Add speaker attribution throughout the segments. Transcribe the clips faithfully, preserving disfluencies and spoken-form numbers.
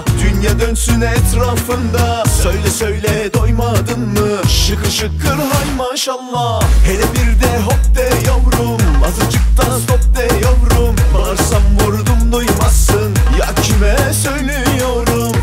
Speaker 1: Dünya dönsün etrafında. Söyle söyle doymadın mı? Şıkır şıkır hay maşallah. Hele bir de hop de yavrum, azıcık da stop de yavrum. Bağırsam vurdum duymazsın, ya kime söylüyorum?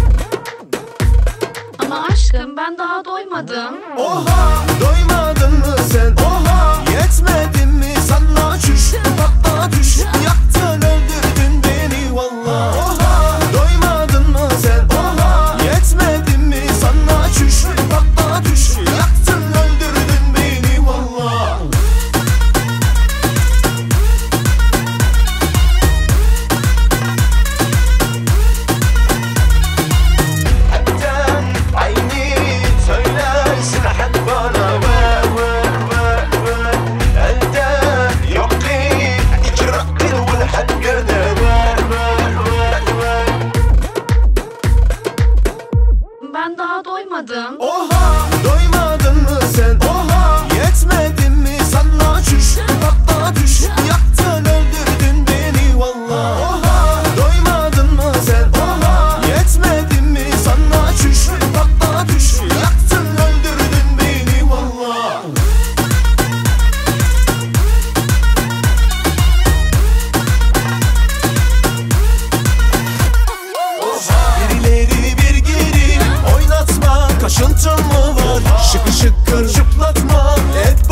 Speaker 2: Ama aşkım ben daha doymadım.
Speaker 1: Oha, doymadın mı sen? Oha, yetmedi mi sana çüş? Patla düş, yaktın öldürdün beni valla. Oha, doymadın mı sen? Oha, yetmedi mi sana çüş? Patla düş, yaktın öldürdün beni valla. Hepten aynı söylersin hep bana. Ver ver ver ver. Elde yok ki ikrak el hakkede. Ver ver ver ver.
Speaker 2: Ben daha doymadım.
Speaker 1: Oha, doymadın mı sen? Oha, yetmedi mi sana çüş? Patla düş, yaktın öldürdün beni valla. Oha, doymadın mı sen? Oha, yetmedi mi sana çüş? Patla düş, yaktın öldürdün beni valla. Birileri bir geri oynatma, kaşıntın mı var? Şıkır şıkır şıplatma, et